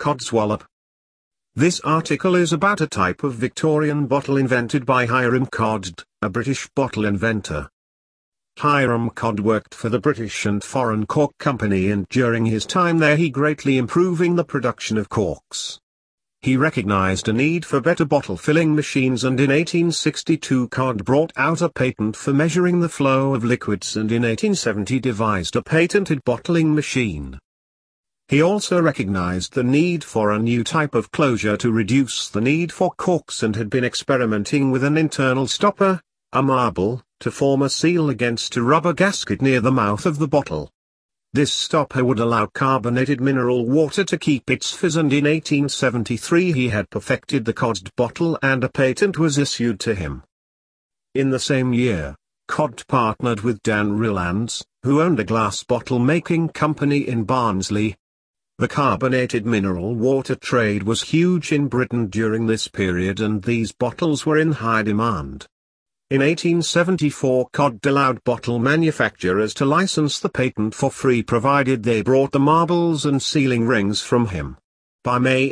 Codswallop. This article is about a type of Victorian bottle invented by Hiram Codd, a British bottle inventor. Hiram Codd worked for the British and Foreign Cork Company, and during his time there he greatly improving the production of corks. He recognized a need for better bottle filling machines, and in 1862 Codd brought out a patent for measuring the flow of liquids, and in 1870 devised a patented bottling machine. He also recognized the need for a new type of closure to reduce the need for corks, and had been experimenting with an internal stopper, a marble, to form a seal against a rubber gasket near the mouth of the bottle. This stopper would allow carbonated mineral water to keep its fizz, and in 1873 he had perfected the Codd bottle and a patent was issued to him. In the same year, Codd partnered with Dan Rillands, who owned a glass bottle making company in Barnsley. The carbonated mineral water trade was huge in Britain during this period, and these bottles were in high demand. In 1874 Codd allowed bottle manufacturers to license the patent for free provided they brought the marbles and sealing rings from him. By May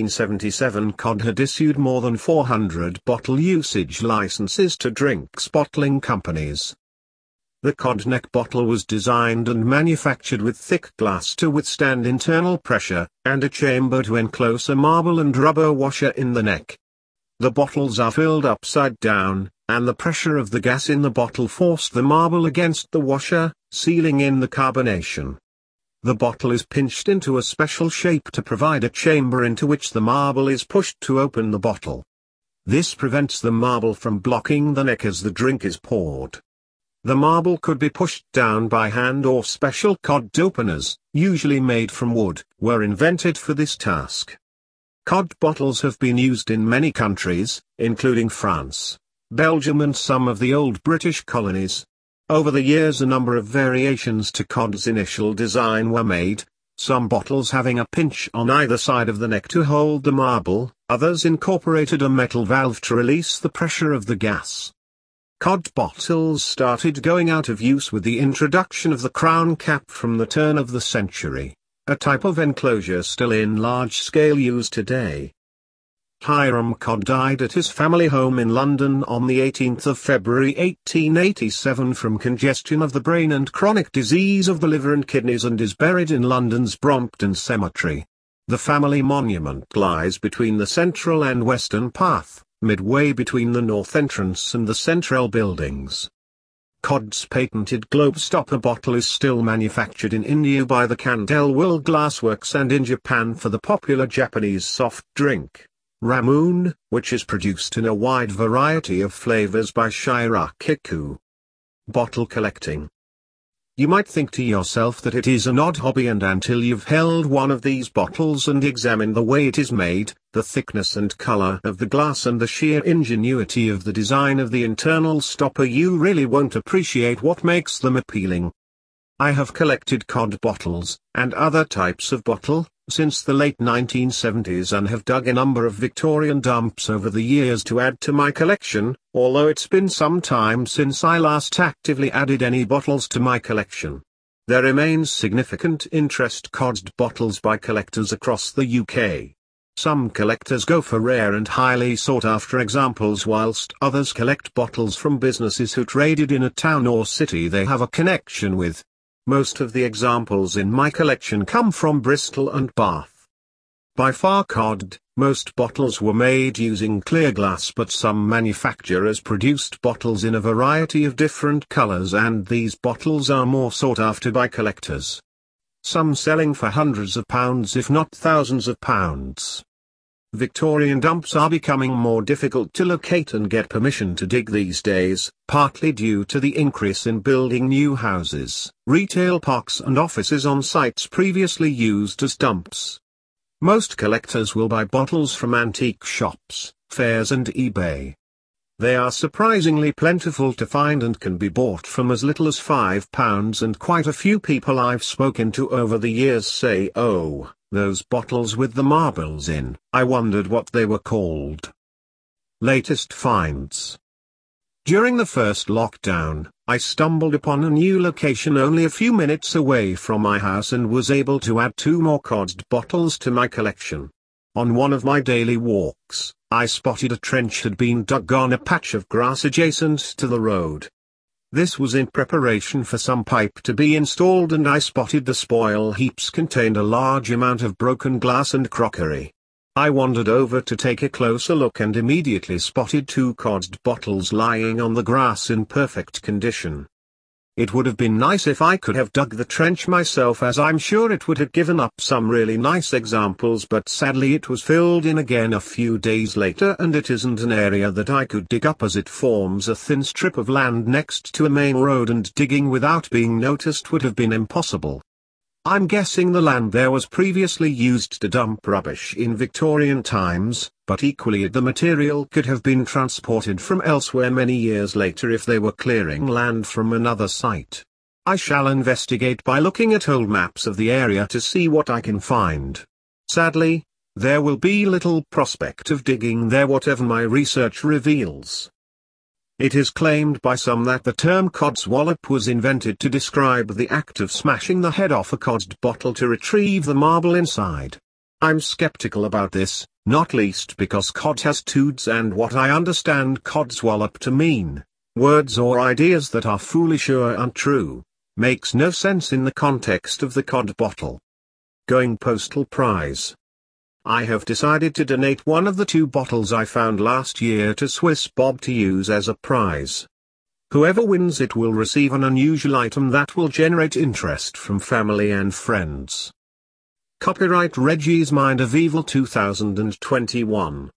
1877 Codd had issued more than 400 bottle usage licenses to drinks bottling companies. The Codd neck bottle was designed and manufactured with thick glass to withstand internal pressure, and a chamber to enclose a marble and rubber washer in the neck. The bottles are filled upside down, and the pressure of the gas in the bottle forced the marble against the washer, sealing in the carbonation. The bottle is pinched into a special shape to provide a chamber into which the marble is pushed to open the bottle. This prevents the marble from blocking the neck as the drink is poured. The marble could be pushed down by hand, or special Codd openers, usually made from wood, were invented for this task. Codd bottles have been used in many countries, including France, Belgium and some of the old British colonies. Over the years a number of variations to Codd's initial design were made, some bottles having a pinch on either side of the neck to hold the marble, others incorporated a metal valve to release the pressure of the gas. Codd bottles started going out of use with the introduction of the crown cap from the turn of the century, a type of enclosure still in large scale use today. Hiram Codd died at his family home in London on the 18th of February 1887 from congestion of the brain and chronic disease of the liver and kidneys, and is buried in London's Brompton Cemetery. The family monument lies between the central and western path, midway between the north entrance and the central buildings. Codd's patented globe stopper bottle is still manufactured in India by the Candelwell Glassworks, and in Japan for the popular Japanese soft drink, Ramoon, which is produced in a wide variety of flavors by Shirakiku. Bottle collecting. You might think to yourself that it is an odd hobby, and until you've held one of these bottles and examined the way it is made, the thickness and color of the glass and the sheer ingenuity of the design of the internal stopper, you really won't appreciate what makes them appealing. I have collected Codd bottles, and other types of bottle, since the late 1970s, and have dug a number of Victorian dumps over the years to add to my collection, although it's been some time since I last actively added any bottles to my collection. There remains significant interest Codd bottles by collectors across the UK. Some collectors go for rare and highly sought after examples, whilst others collect bottles from businesses who traded in a town or city they have a connection with. Most of the examples in my collection come from Bristol and Bath. By far Codd, most bottles were made using clear glass, but some manufacturers produced bottles in a variety of different colors, and these bottles are more sought after by collectors. Some selling for hundreds of pounds if not thousands of pounds. Victorian dumps are becoming more difficult to locate and get permission to dig these days, partly due to the increase in building new houses, retail parks and offices on sites previously used as dumps. Most collectors will buy bottles from antique shops, fairs and eBay. They are surprisingly plentiful to find and can be bought from as little as £5, and quite a few people I've spoken to over the years say, "Oh, those bottles with the marbles in, I wondered what they were called." Latest finds. During the first lockdown, I stumbled upon a new location only a few minutes away from my house and was able to add 2 more codsed bottles to my collection. On one of my daily walks, I spotted a trench had been dug on a patch of grass adjacent to the road. This was in preparation for some pipe to be installed, and I spotted the spoil heaps contained a large amount of broken glass and crockery. I wandered over to take a closer look and immediately spotted 2 codsed bottles lying on the grass in perfect condition. It would have been nice if I could have dug the trench myself, as I'm sure it would have given up some really nice examples, but sadly it was filled in again a few days later, and it isn't an area that I could dig up as it forms a thin strip of land next to a main road, and digging without being noticed would have been impossible. I'm guessing the land there was previously used to dump rubbish in Victorian times, but equally the material could have been transported from elsewhere many years later if they were clearing land from another site. I shall investigate by looking at old maps of the area to see what I can find. Sadly, there will be little prospect of digging there whatever my research reveals. It is claimed by some that the term codswallop was invented to describe the act of smashing the head off a codsed bottle to retrieve the marble inside. I'm skeptical about this, not least because cod has 2 Ds, and what I understand codswallop to mean, words or ideas that are foolish or untrue, makes no sense in the context of the cod bottle. Going postal prize. I have decided to donate one of the 2 bottles I found last year to Swiss Bob to use as a prize. Whoever wins it will receive an unusual item that will generate interest from family and friends. Copyright Reggie's Mind of Evil 2021.